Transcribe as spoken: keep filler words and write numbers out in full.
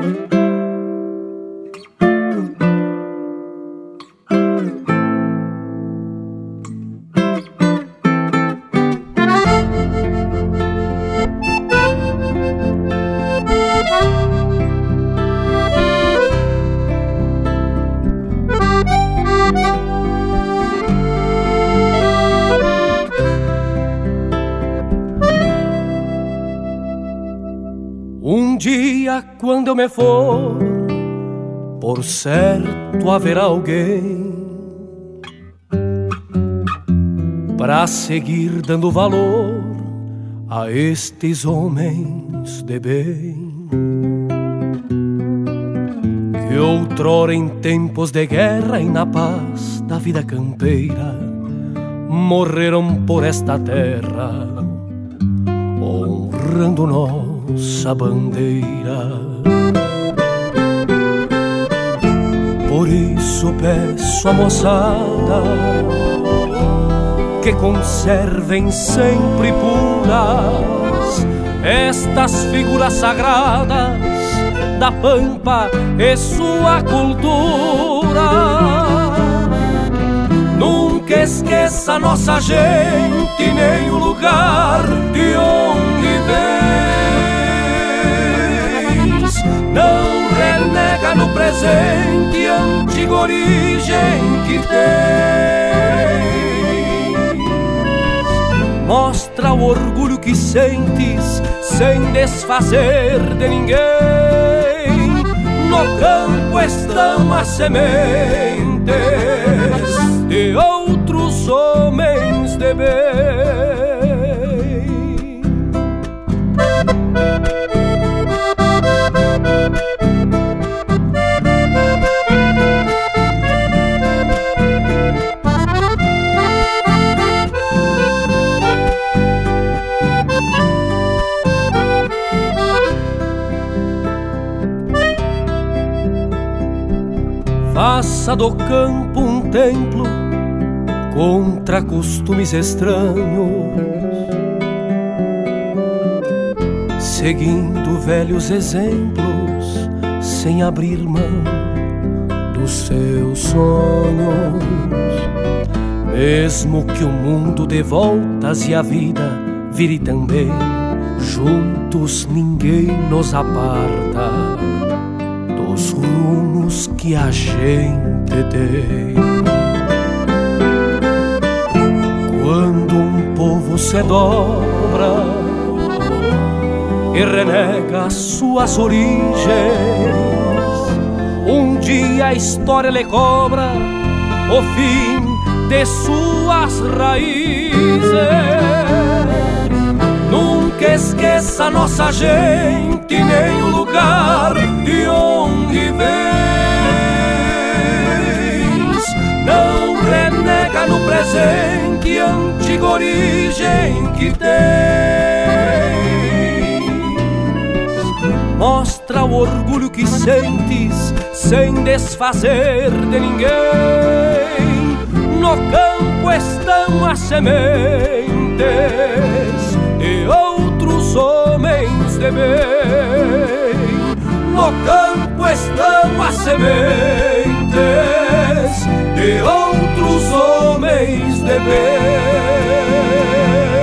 Um dia, quando eu me for, por certo haverá alguém para seguir dando valor a estes homens de bem, que outrora em tempos de guerra e na paz da vida campeira morreram por esta terra, honrando nossa bandeira. Por isso peço à moçada que conservem sempre puras estas figuras sagradas da pampa e sua cultura. Nunca esqueça nossa gente, nem o lugar de onde vens. Não renega no presente a antiga origem que tens. Mostra o orgulho que sentes sem desfazer de ninguém. No campo estão as sementes de outros homens de bem. Faça do campo um templo contra costumes estranhos, seguindo velhos exemplos, sem abrir mão dos seus sonhos. Mesmo que o mundo dê voltas e a vida vire também, juntos ninguém nos aparta dos rumos que a gente tem. Quando um povo se dobra e renega suas origens, um dia a história lhe cobra o fim de suas raízes. Nunca esqueça nossa gente, nem o lugar de onde vens. Não renega no presente a antiga origem que tens. Mostra o orgulho que sentes sem desfazer de ninguém. No campo estão as sementes de outros homens de bem. No campo estão as sementes de outros homens de bem.